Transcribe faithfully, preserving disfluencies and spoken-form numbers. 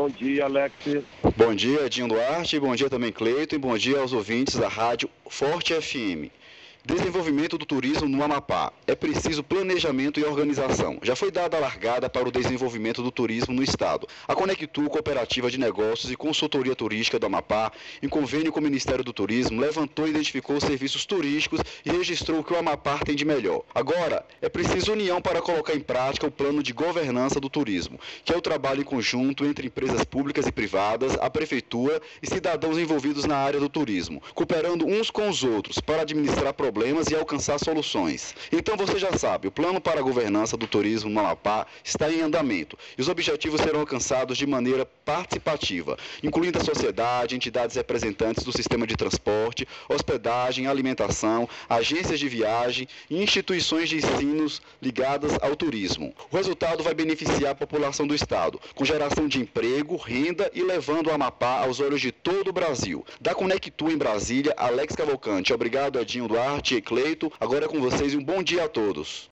Bom dia, Alex. Bom dia, Edinho Duarte, bom dia também, Cleiton, e bom dia aos ouvintes da Rádio Forte F M. Desenvolvimento do turismo no Amapá. É preciso planejamento e organização. Já foi dada a largada para o desenvolvimento do turismo no estado. A Conectu, Cooperativa de Negócios e Consultoria Turística do Amapá, em convênio com o Ministério do Turismo, levantou e identificou os serviços turísticos e registrou o que o Amapá tem de melhor. Agora, é preciso união para colocar em prática o plano de governança do turismo, que é o trabalho em conjunto entre empresas públicas e privadas, a prefeitura e cidadãos envolvidos na área do turismo, cooperando uns com os outros para administrar problemas problemas e alcançar soluções. Então você já sabe, o plano para a governança do turismo no Amapá está em andamento e os objetivos serão alcançados de maneira participativa, incluindo a sociedade, entidades representantes do sistema de transporte, hospedagem, alimentação, agências de viagem e instituições de ensinos ligadas ao turismo. O resultado vai beneficiar a população do estado, com geração de emprego, renda e levando o Amapá aos olhos de todo o Brasil. Da Conectu em Brasília, Alex Cavalcante. Obrigado, Edinho Duarte e Cleito. Agora é com vocês e um bom dia a todos.